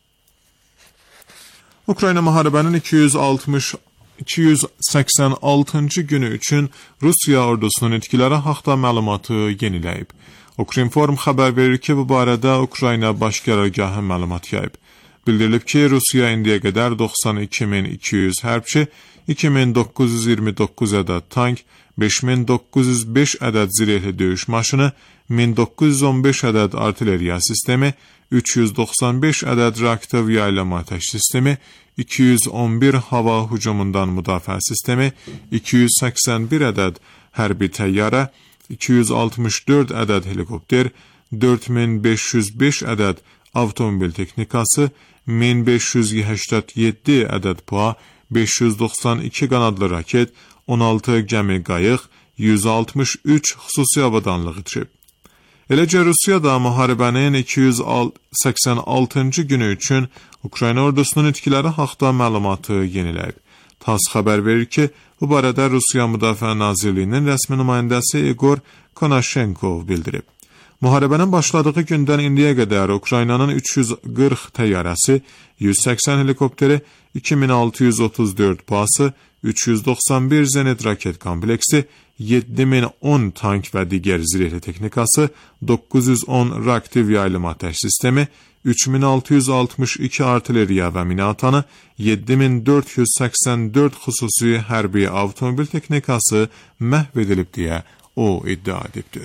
Ukrayna müharibənin iki yüz altmış iki yüz səksən altıncı günü üçün Rusiya ordusunun itkiləri haqda məlumatı yeniləyib. Ukrinform xəbər verir ki, bu barədə Ukrayna baş qərargahı məlumat yayıb. Bildirilib ki, Rusiya indiyə qədər doxsan iki min iki yüz hərbçi, iki min doqquz yüz iyirmi doqquz ədəd tank, beş min doqquz yüz beş ədəd zirehli döyüş maşını, min doqquz yüz on beş ədəd artilleriya sistemi, üç yüz doxsan beş ədəd reaktiv yaylama atəş sistemi, iki yüz on bir hava hücumundan müdafiə sistemi, iki yüz səksən bir ədəd hərbi təyyarə, iki yüz altmış dörd ədəd helikopter, dörd min beş yüz beş ədəd avtomobil texnikası, min beş yüz səksən yeddi ədəd PUA, beş yüz doxsan iki qanadlı raket, on altı gəmi qayıq, yüz altmış üç xüsusi avadanlıq itirib. Eləcə Rusiya da müharibənin iki yüz səksən altıncı günü üçün Ukrayna ordusunun itkiləri haqda məlumatı yeniləyib. TASS xəbər verir ki, bu barədə Rusiya Müdafiə Nazirliyinin rəsmi nümayəndəsi Igor Konashenkov bildirib. Müharibənin başladığı gündən indiyə qədər Ukraynanın üç yüz qırx təyyarəsi, yüz səksən helikopteri, iki min altı yüz otuz dörd PUA-sı, üç yüz doxsan bir zenit raket kompleksi, yeddi min on tank və digər zirehli texnikası, doqquz yüz on reaktiv yaylım atəş sistemi, üç min altı yüz altmış iki artilleriya və mina atanı, yeddi min dörd yüz səksən dörd xüsusi hərbi avtomobil texnikası məhv edilib deyə o iddia edibdir.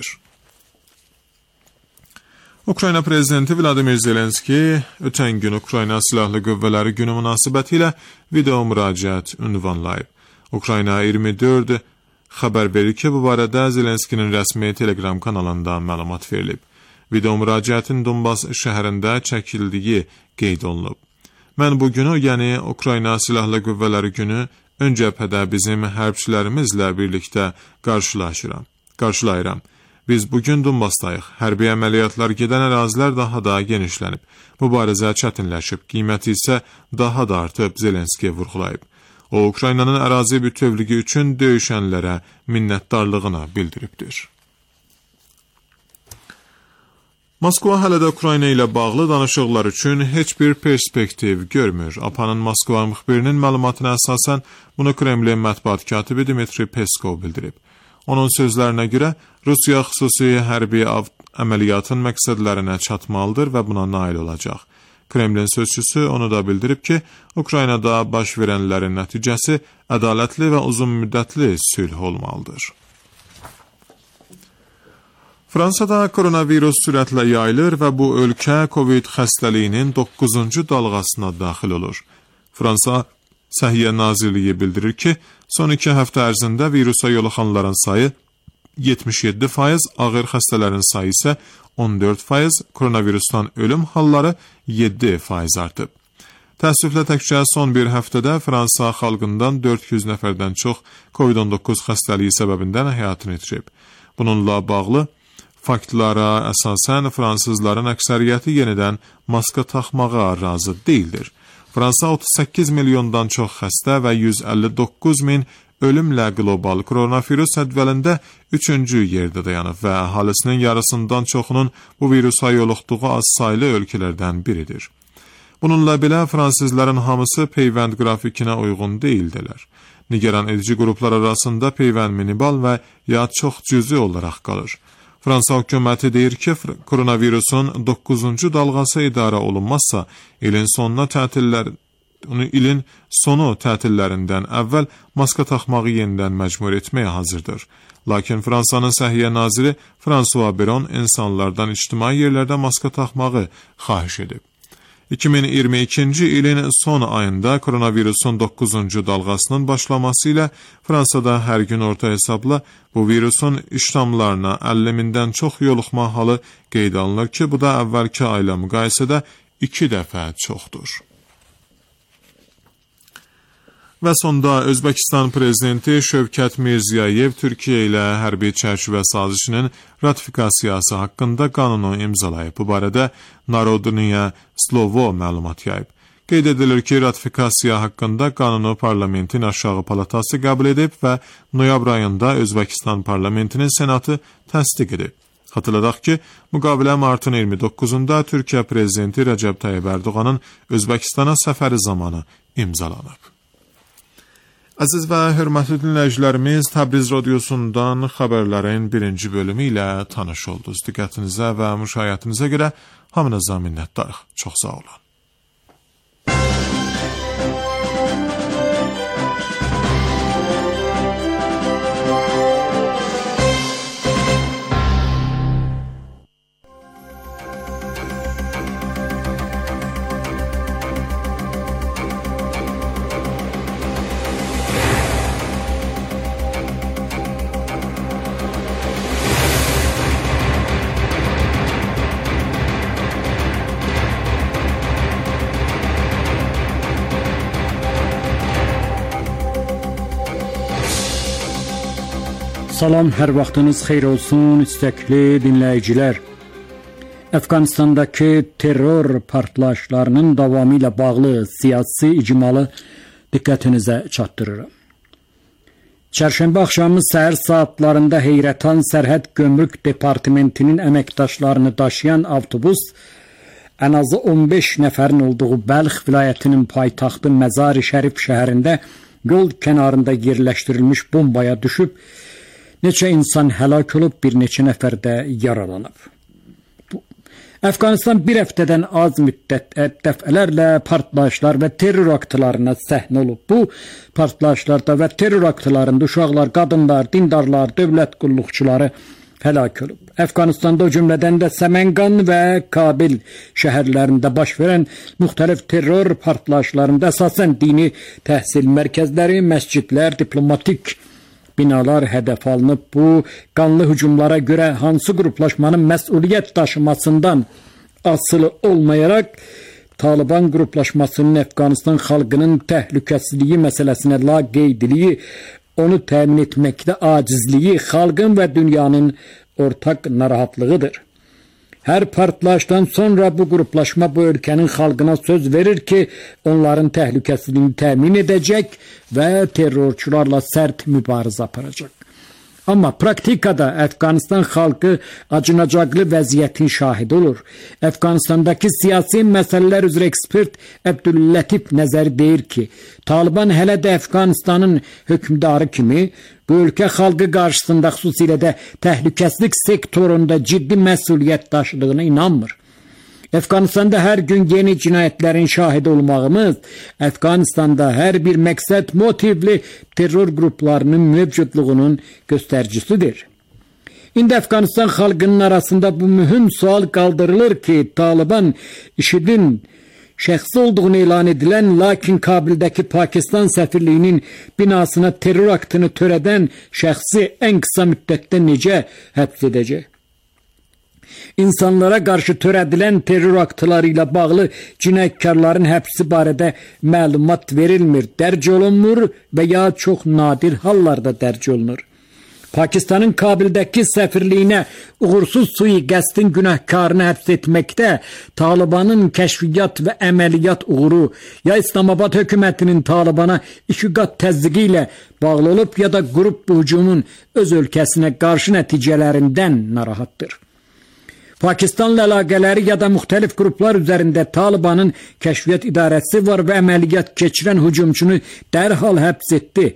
Ukrayna prezidenti Vladimir Zelenski ötən gün Ukrayna Silahlı Qüvvələri günü münasibətilə video müraciət ünvanlayıb. Ukrayna iyirmi dörd xəbər verir ki, bu barədə Zelenskinin rəsmi Telegram kanalında məlumat verilib. Video müraciətin Donbas şəhərində çəkildiyi qeyd olunub. Mən bu günü, yəni Ukrayna Silahlı Qüvvələri günü ön cəbhədə bizim hərbçilərimizlə birlikdə qarşılaşıram. Qarşılayıram. Biz bugün Donbasdayıq. Hərbi əməliyyatlar gedən ərazilər daha da genişlənib. Mübarizə çətinləşib, qiyməti isə daha da artıb, Zelenski vurğulayıb. O, Ukraynanın ərazi bütövlüyü üçün döyüşənlərə minnətdarlığını bildiribdir. Moskva hələ də Ukrayna ilə bağlı danışıqlar üçün heç bir perspektiv görmür. A P A-nın Moskva müxbirinin məlumatına əsasən bunu Kremlin mətbuat katibi Dmitri Peskov bildirib. Onun sözlərinə görə, Rusiya xüsusi hərbi əməliyyatın məqsədlərinə çatmalıdır və buna nail olacaq. Kremlin sözçüsü onu da bildirib ki, Ukraynada baş verənlərin nəticəsi ədalətli və uzun müddətli sülh olmalıdır. Fransada koronavirus sürətlə yayılır və bu ölkə COVID xəstəliyinin doqquzuncu dalğasına daxil olur. Fransa Səhiyyə Nazirliyi bildirir ki, son iki həftə ərzində virusa yoluxanların sayı yetmiş yeddi faiz, ağır xəstələrin sayı isə on dörd faiz, koronavirusdan ölüm halları yeddi faiz artıb. Təəssüflə təkcə son bir həftədə Fransa xalqından dörd yüz nəfərdən çox COVID on doqquz xəstəliyi səbəbindən həyatını itirib. Bununla bağlı faktlara əsasən fransızların əksəriyyəti yenidən maska taxmağa razı deyildir. Fransa otuz səkkiz milyondan çox xəstə və yüz əlli doqquz min ölümlə qlobal koronavirus cədvəlində üçüncü yerdə dayanıb və əhalisinin yarısından çoxunun bu virusa yoluxduğu az saylı ölkələrdən biridir. Bununla belə fransızların hamısı peyvənd qrafikinə uyğun deyildilər. Nigeran edici qruplar arasında peyvənd minibal və ya çox cüzi olaraq qalır. Fransa hökuməti deyir ki, koronavirusun doqquzuncu dalğası idarə olunmazsa, ilin sonuna tətillər, ilin sonu tətillərindən əvvəl maska taxmağı yenidən məcbur etməyə hazırdır. Lakin Fransanın Səhiyyə Naziri François Beron insanlardan ictimai yerlərdə maska taxmağı xahiş edib. iki min iyirmi ikinci ilin son ayında koronavirusun doqquzuncu dalğasının başlaması ilə Fransada hər gün orta hesabla bu virusun iştamlarına əlli mindən çox yoluxma halı qeyd alınır ki, bu da əvvəlki ayla müqayisədə iki dəfə çoxdur. Və sonda Özbəkistan prezidenti Şövkət Mirziyoyev Türkiyə ilə hərbi çərçivə sazişinin ratifikasiyası haqqında qanunu imzalayıb. Bu barədə Narodniya Slovo məlumat yayıb. Qeyd edilir ki, ratifikasiya haqqında qanunu parlamentin aşağı palatası qəbul edib və noyabr ayında Özbəkistan parlamentinin senatı təsdiq edib. Xatırladaq ki, müqavilə martın iyirmi doqquzunda Türkiyə prezidenti Rəcəb Tayyib Ərdoğanın Özbəkistana səfəri zamanı imzalanıb. Əziz və hörmətli dinləyicilərimiz, Təbriz radiosundan xəbərlərin birinci bölümü ilə tanış oldunuz. Diqqətinizə və müşahiyyətinizə görə hamınıza minnətdarıq. Çox sağ olun. Salam, hər vaxtınız xeyir olsun, istəkli dinləyicilər. Əfqanistandakı terror partlayışlarının davamı ilə bağlı siyasi icmalı diqqətinizə çatdırıram. Çərşənbə axşamı səhər saatlarında Heyrətan Sərhəd Gömrük Departamentinin əməkdaşlarını daşıyan avtobus ən azı on beş nəfərin olduğu Bəlx vilayətinin paytaxtı Məzar-ı Şərif şəhərində yol kənarında yerləşdirilmiş bombaya düşüb, neçə insan həlak olub, bir neçə nəfər də yaralanıb. Bu, Əfqanistan bir həftədən az müddət dəfələrlə partlayışlar və terror aktlarına səhnə olub. Bu partlayışlarda və terror aktlarında uşaqlar, qadınlar, dindarlar, dövlət qulluqçuları həlak olub. Əfqanistanda o cümlədən də Səmənqan və Kabil şəhərlərində baş verən müxtəlif terror partlayışlarında əsasən dini təhsil mərkəzləri, məscidlər, diplomatik binalar hədəf alınıb. Bu qanlı hücumlara görə hansı qruplaşmanın məsuliyyət daşımasından asılı olmayaraq Taliban qruplaşmasının Əfqanistan xalqının təhlükəsizliyi məsələsinə laqeydiliyi, onu təmin etməkdə acizliyi xalqın və dünyanın ortaq narahatlığıdır. Hər partlayışdan sonra bu qruplaşma bu ölkənin xalqına söz verir ki, onların təhlükəsizliyini təmin edəcək və terrorçularla sərt mübarizə aparacaq. Amma praktikada Əfqanistan xalqı acınacaqlı vəziyyətin şahidi olur. Əfqanistandakı siyasi məsələlər üzrə ekspert Əbdüllatif Nəzəri deyir ki, Taliban hələ də Əfqanistanın hökmdarı kimi bu ölkə xalqı qarşısında xüsusilə də təhlükəsizlik sektorunda ciddi məsuliyyət daşıdığına inanmır. Əfqanistanda hər gün yeni cinayətlərin şahidi olmağımız, Əfqanistanda hər bir məqsəd motivli terror qruplarının mövcudluğunun göstəricisidir. İndi Əfqanistan xalqının arasında bu mühüm sual qaldırılır ki, Taliban IŞİD'in şəxsi olduğunu elan edilən, lakin Kabildəki Pakistan səfirliyinin binasına terror aktını törədən şəxsi ən qısa müddətdə necə həbs edəcək? İnsanlara qarşı törədilən terror aktları ilə bağlı cinayətkarların həbsi barədə məlumat verilmir, dərc olunmur və ya çox nadir hallarda dərc olunur. Pakistanın Kabildəki səfirliyinə uğursuz sui-qəsdin günahkarını həbs etməkdə Talibanın kəşfiyyat və əməliyyat uğuru ya İslamabad hökumətinin Talibana iki qat təzyiqi ilə bağlı olub ya da qrup bu hücumun öz ölkəsinə qarşı nəticələrindən narahatdır. Pakistanla əlaqələri ya da müxtəlif qruplar üzərində Talibanın kəşfiyyat idarəsi var və əməliyyat keçirən hücumçunu dərhal həbs etdi.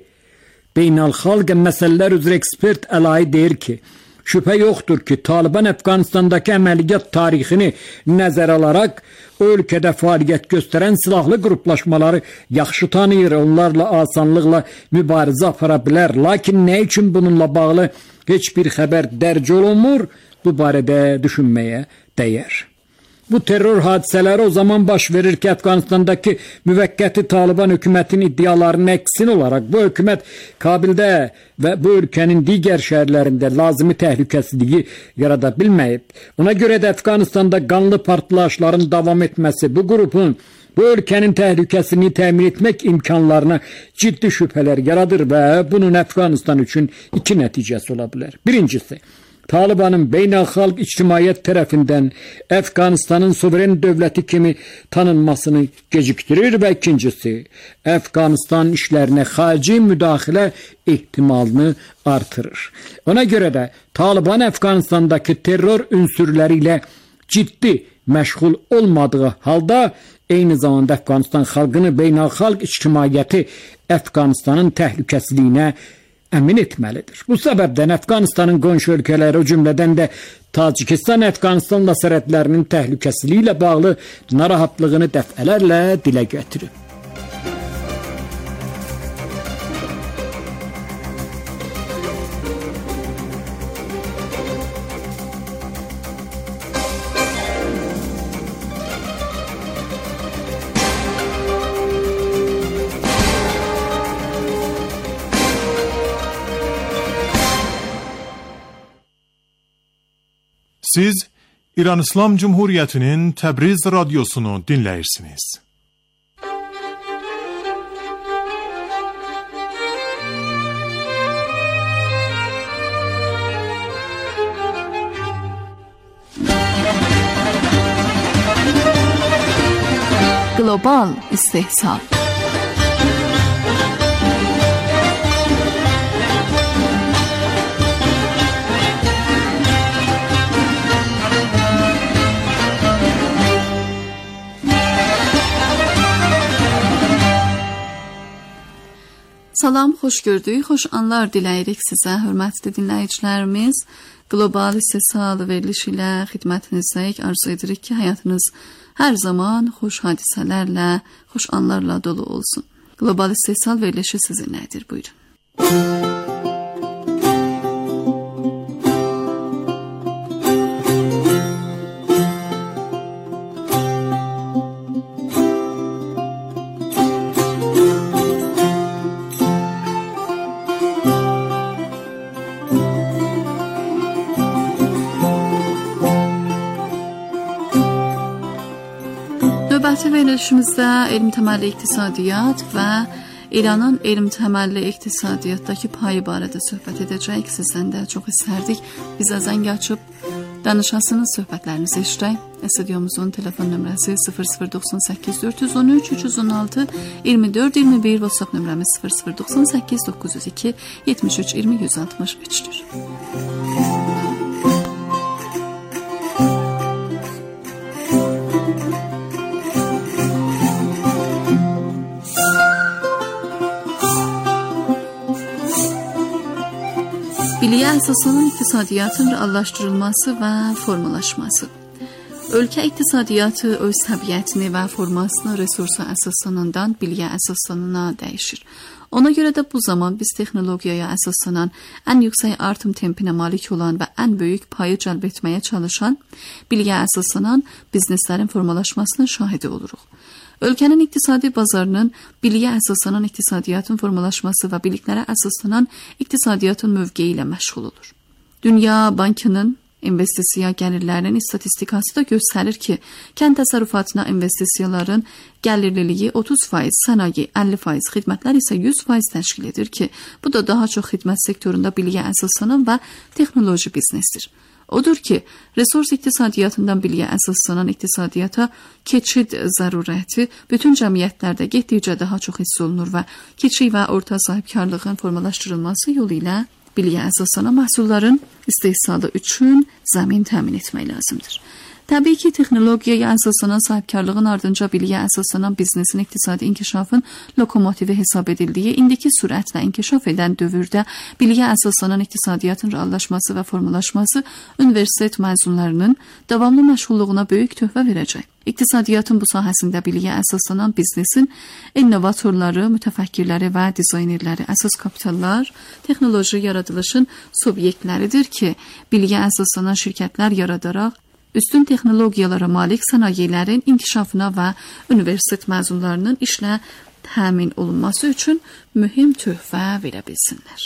Beynəlxalq məsələlər üzrə ekspert Əlayi deyir ki, şübhə yoxdur ki, Taliban Əfqanistandakı əməliyyat tarixini nəzərə alaraq o ölkədə fəaliyyət göstərən silahlı qruplaşmaları yaxşı tanıyır, onlarla asanlıqla mübarizə apara bilər. Lakin nə üçün bununla bağlı heç bir xəbər dərc olunmur, bu barədə düşünməyə dəyər. Bu terror hadisələri o zaman baş verir ki, Əfqanistandakı müvəqqəti Taliban hökumətinin iddialarının əksin olaraq bu hökumət Kabildə və bu ölkənin digər şəhərlərində lazımi təhlükəsizliyi yarada bilməyib. Ona görə də Əfqanistanda qanlı partlayışların davam etməsi bu qrupun bu ölkənin təhlükəsizliyini təmin etmək imkanlarına ciddi şübhələr yaradır və bunun Əfqanistan üçün iki nəticəsi ola bilər. Birincisi, Talibanın beynəlxalq ictimaiyyət tərəfindən Əfqanistanın suveren dövləti kimi tanınmasını gecikdirir və ikincisi, Əfqanistan işlərinə xarici müdaxilə ehtimalını artırır. Ona görə də Taliban Əfqanistandakı terror ünsürləri ilə ciddi məşğul olmadığı halda eyni zamanda Əfqanistan xalqını beynəlxalq ictimaiyyəti Əfqanistanın təhlükəsizliyinə əmin etməlidir. Bu səbəbdən Əfqanistanın qonşu ölkələri, o cümlədən də Tacikistan Əfqanistanla sərhədlərinin təhlükəsizliyi ilə bağlı narahatlığını dəfələrlə dilə gətirib. Siz İran İslam Cumhuriyyətinin Təbriz radiosunu dinləyirsiniz. Qlobal istehsal. Salam, xoş gördük, xoş anlar diləyirik sizə, hörmətli dinləyicilərimiz. Qlobal istehsal verilişi ilə xidmətinizdəyik, arzu edirik ki, həyatınız hər zaman xoş hadisələrlə, xoş anlarla dolu olsun. Qlobal istehsal verilişi sizinlədir, buyurun. Növbəti verilişimizdə elm təməlli iqtisadiyyat və İranın elm təməlli iqtisadiyyatdakı payı barədə söhbət edəcəyik. Sizdən də çox istərdik. Bizə zəng açıb danışasınız, söhbətlərinizi eşidək. Stüdyomuzun telefon nömrəsi sıfır sıfır doxsan səkkiz dörd yüz on üç üç yüz on altı iyirmi dörd iyirmi bir, WhatsApp nömrəmiz sıfır sıfır doxsan səkkiz doqquz yüz iki yetmiş üç iyirmi yüz altmış üçdür. Biliyə əsaslanan iqtisadiyyatın reallaşdırılması və formalaşması. Ölkə iqtisadiyyatı öz təbiətini və formasını resursa əsaslanandan biliyə əsaslanana dəyişir. Ona görə də bu zaman biz texnologiyaya əsaslanan, ən yüksək artım tempinə malik olan və ən böyük payı cəlb etməyə çalışan, biliyə əsaslanan bizneslərin formalaşmasının şahidi oluruq. Ölkənin iqtisadi bazarının biliyə əsaslanan iqtisadiyyatın formalaşması və biliklərə əsaslanan iqtisadiyyatın mövqeyi ilə məşğul olur. Dünya Bankının investisiya gəlirlərinin istatistikası da göstərir ki, kənd təsərrüfatına investisiyaların gəlirliliyi otuz faiz, sənaye əlli faiz, xidmətlər isə yüz faiz təşkil edir ki, bu da daha çox xidmət sektorunda biliyə əsaslanan və texnoloji biznesdir. Odur ki, resurs iqtisadiyyatından biliyə əsaslanan iqtisadiyyata keçid zərurəti bütün cəmiyyətlərdə getdikcə daha çox hiss olunur və kiçik və orta sahibkarlığın formalaşdırılması yolu ilə biliyə əsaslanan məhsulların istehsalı üçün zəmin təmin etmək lazımdır. Təbii ki, texnologiyaya əsaslanan sahibkarlığın ardınca biliyə əsaslanan biznesin iqtisadi inkişafın lokomotivi hesab edildiyi, indiki sürətlə inkişaf edən dövrdə biliyə əsaslanan iqtisadiyyatın reallaşması və formalaşması universitet məzunlarının davamlı məşğulluğuna böyük töhfə verəcək. İqtisadiyyatın bu sahəsində biliyə əsaslanan biznesin innovatorları, mütəfəkkirləri və dizaynerləri, əsas kapitallar, texnoloji yaradılışın subyektləridir ki, biliyə əsaslanan şirkətlər yaradaraq üstün texnologiyalara malik sənayələrin inkişafına və universitet məzunlarının işlə təmin olunması üçün mühüm töhfə verə bilsinlər.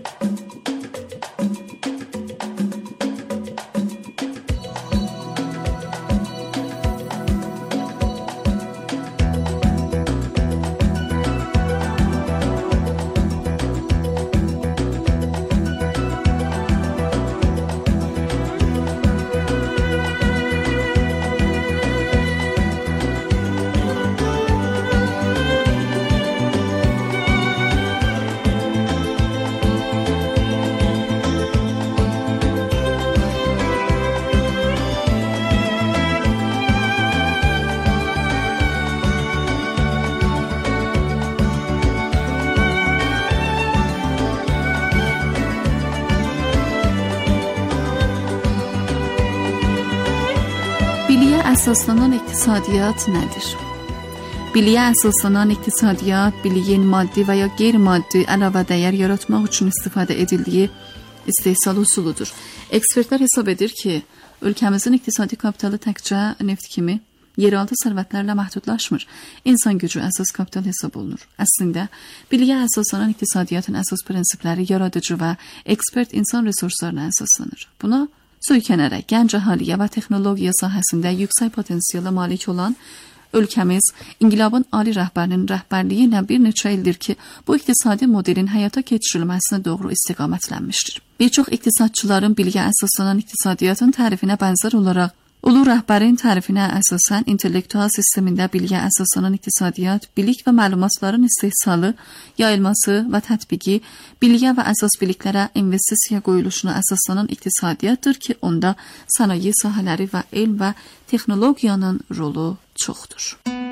Biliyə əsaslanan iqtisadiyyat nədir? Biliyə əsaslanan iqtisadiyyat, biliyin maddi və ya qeyri-maddi əlavə dəyər yaratmaq üçün istifadə edildiyi istehsal usuludur. Ekspertlər hesab edir ki, ölkəmizin iqtisadi kapitalı təkcə neft kimi yeraltı sərvətlərlə məhdudlaşmır. İnsan gücü əsas kapital hesab olunur. Əslində, biliyə əsaslanan iqtisadiyyatın əsas prinsipləri yaradıcı və ekspert insan resurslarına əsaslanır. Buna söykənərək gənc əhaliyə və texnologiya sahəsində yüksək potensiala malik olan ölkəmiz İnqilabın ali rəhbərinin rəhbərliyi ilə bir neçə ildir ki, bu iqtisadi modelin həyata keçirilməsinə doğru istiqamətlənmişdir. Bir çox iqtisadçıların biliyə əsaslanan iqtisadiyyatın tərifinə bənzər olaraq Ulu rəhbərin tərifinə əsasən intellektual sistemində biliyə əsaslanan iqtisadiyyat, bilik və məlumatların istehsalı, yayılması və tətbiqi, biliyə və əsas biliklərə investisiya qoyuluşuna əsaslanan iqtisadiyyatdır ki, onda sənaye sahələri və elm və texnologiyanın rolu çoxdur.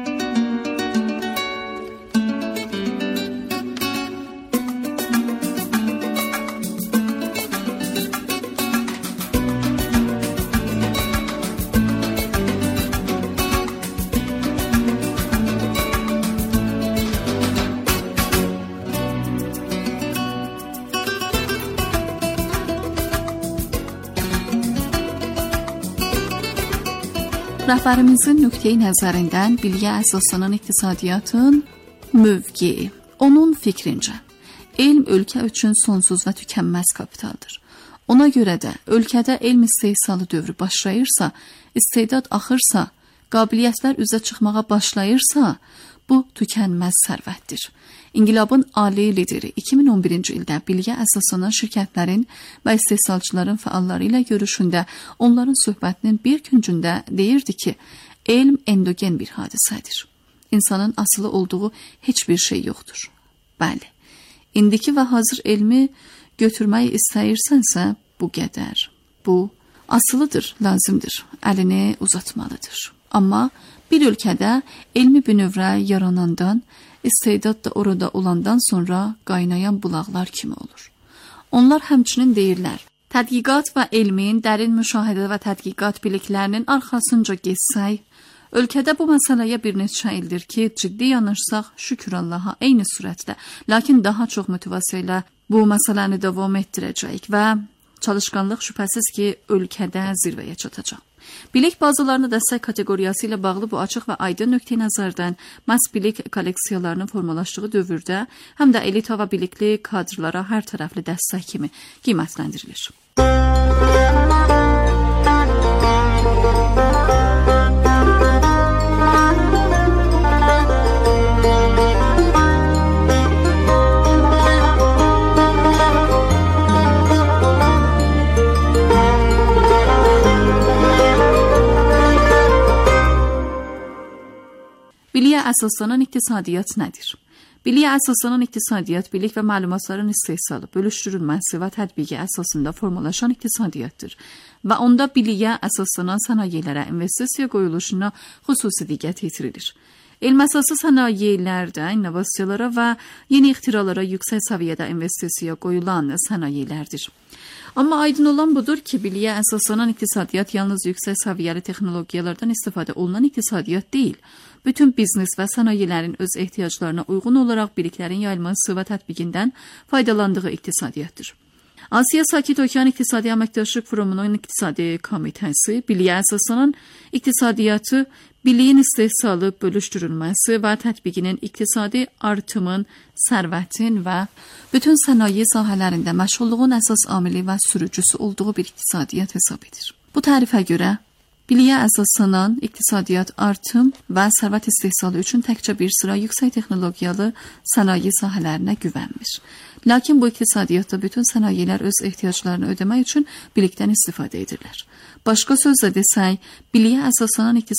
Rəhbərimizin nöqteyi nəzərindən biliyə əsaslanan iqtisadiyyatın mövqeyi. Onun fikrincə, elm ölkə üçün sonsuz və tükənməz kapitaldır. Ona görə də ölkədə elm istehsalı dövrü başlayırsa, istedad axırsa, qabiliyyətlər üzə çıxmağa başlayırsa, bu tükənməz sərvətdir. İnqilabın ali lideri iki min on birinci ildə biliyə əsaslanan şirkətlərin və istehsalçıların fəalları ilə görüşündə onların söhbətinin bir küncündə deyirdi ki, elm endogen bir hadisədir. İnsanın asılı olduğu heç bir şey yoxdur. Bəli, indiki və hazır elmi götürməyi istəyirsənsə, bu qədər. Bu, asılıdır, lazımdır, əlini uzatmalıdır. Amma bir ölkədə elmi bünövrə yaranandan, istedad da orada olandan sonra qaynayan bulaqlar kimi olur. Onlar həmçinin deyirlər, tədqiqat və elmin dərin müşahidə və tədqiqat biliklərinin arxasınca gezsək, ölkədə bu məsələyə bir neçə ildir ki, ciddi yanaşsaq, şükür Allaha, eyni sürətlə, lakin daha çox motivasiya ilə bu məsələni davam etdirəcəyik və çalışqanlıq şübhəsiz ki, ölkədə zirvəyə çatacaq. Bilik bazılarına dəstək kateqoriyası ilə bağlı bu açıq və aydın nöqteyi nəzərdən məhz bilik kolleksiyalarının formalaşdığı dövrdə həm də elita və bilikli kadrlara hər tərəfli dəstək kimi qiymətləndirilir. Biliyə əsaslanan iqtisadiyyat nədir? Biliyə əsaslanan iqtisadiyyat, bilik və məlumatların istehsalı, bölüşdürülməsi və tətbiqi əsasında formalaşan iqtisadiyyatdır və onda biliyə əsaslanan sənayelərə investisiya qoyuluşuna xüsusi diqqət yetirilir. Elm əsaslı sənayelərdə innovasiyalara və yeni ixtiralara yüksək səviyyədə investisiya qoyulan sənayelərdir. Amma aydın olan budur ki, biliyə əsaslanan iqtisadiyyat yalnız yüksək səviyyəli texnologiyalardan istifadə olunan iqtisadiyyat deyil. Bütün biznes və sənayelerin öz ehtiyaclarına uyğun olaraq biliklərin yayılması və tətbiqindən faydalandığı iqtisadiyyatdır. Asiya Sakit Okean İqtisadi Əməkdaşlıq Forumunun İqtisadi Komitəsi biliyə əsaslanan iqtisadiyyatı, biliyin istehsalı, bölüşdürülməsi və tətbiqinin iqtisadi artımın, sərvətin və bütün sənaye sahələrində məşğulluğun əsas amili və sürücüsü olduğu bir iqtisadiyyat hesab edir. Bu tərifə görə biliyə əsaslanan iqtisadiyyat artım və sərvət istehsalı üçün təkcə bir sıra yüksək texnologiyalı sənaye sahələrinə güvənmir. Lakin bu iqtisadiyyatda bütün sənayelər öz ehtiyaclarını ödəmək üçün bilikdən istifadə edirlər. Başqa sözlə desək, biliyə əsaslanan iqtisadiyyat